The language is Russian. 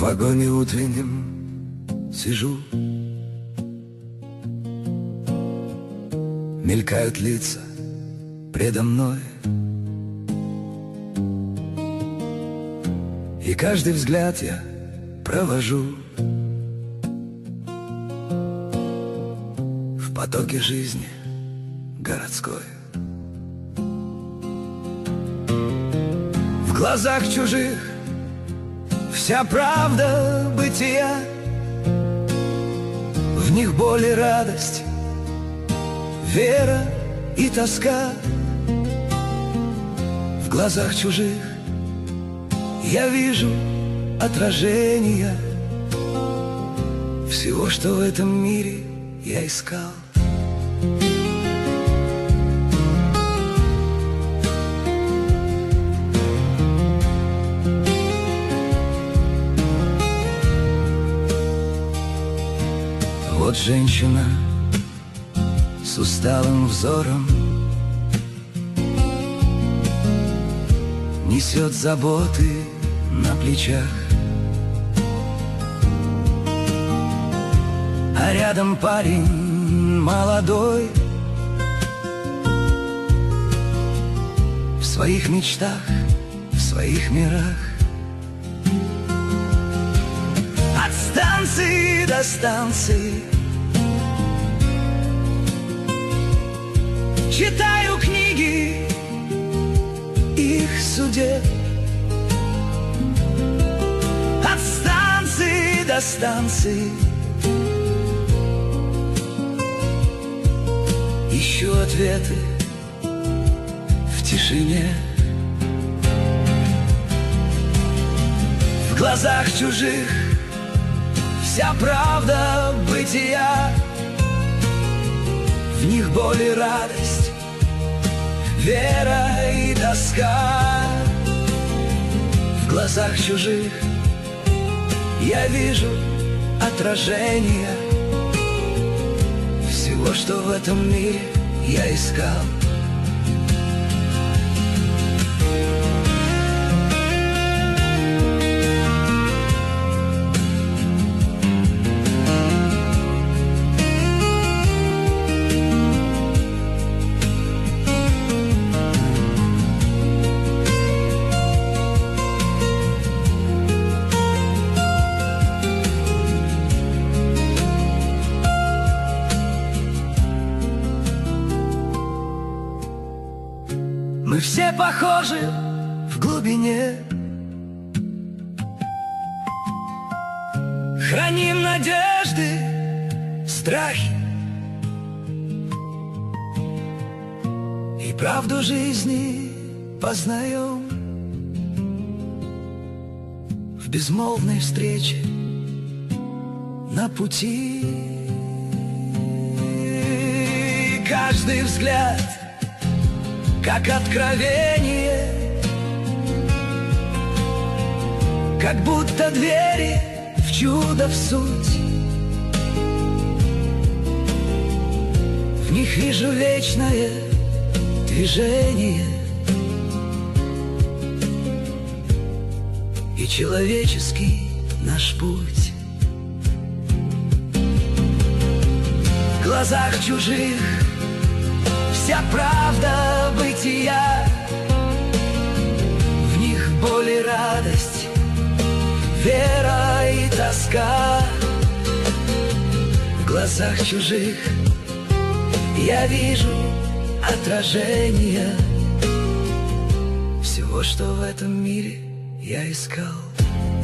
вагоне утреннем сижу, мелькают лица предо мной, и каждый взгляд я провожу в потоке жизни городской. В глазах чужих вся правда бытия, в них боль и радость, вера и тоска. В глазах чужих я вижу отражения всего, что в этом мире я искал. Вот женщина с усталым взором несет заботы на плечах, а рядом парень молодой в своих мечтах, в своих мирах. От станции до станции читаю книги их судеб. От станции до станции ищу ответы в тишине. В глазах чужих вся правда бытия, в них боль и радость, вера и тоска. В глазах чужих я вижу отражение всего, что в этом мире я искал. Мы все похожи в глубине, храним надежды, страхи и правду жизни познаем в безмолвной встрече на пути. Каждый взгляд как откровение, как будто двери в чудо, в суть. В них вижу вечное движение и человеческий наш путь. В глазах чужих вся правда бытия, в них боль и радость, вера и тоска. В глазах чужих я вижу отражение всего, что в этом мире я искал.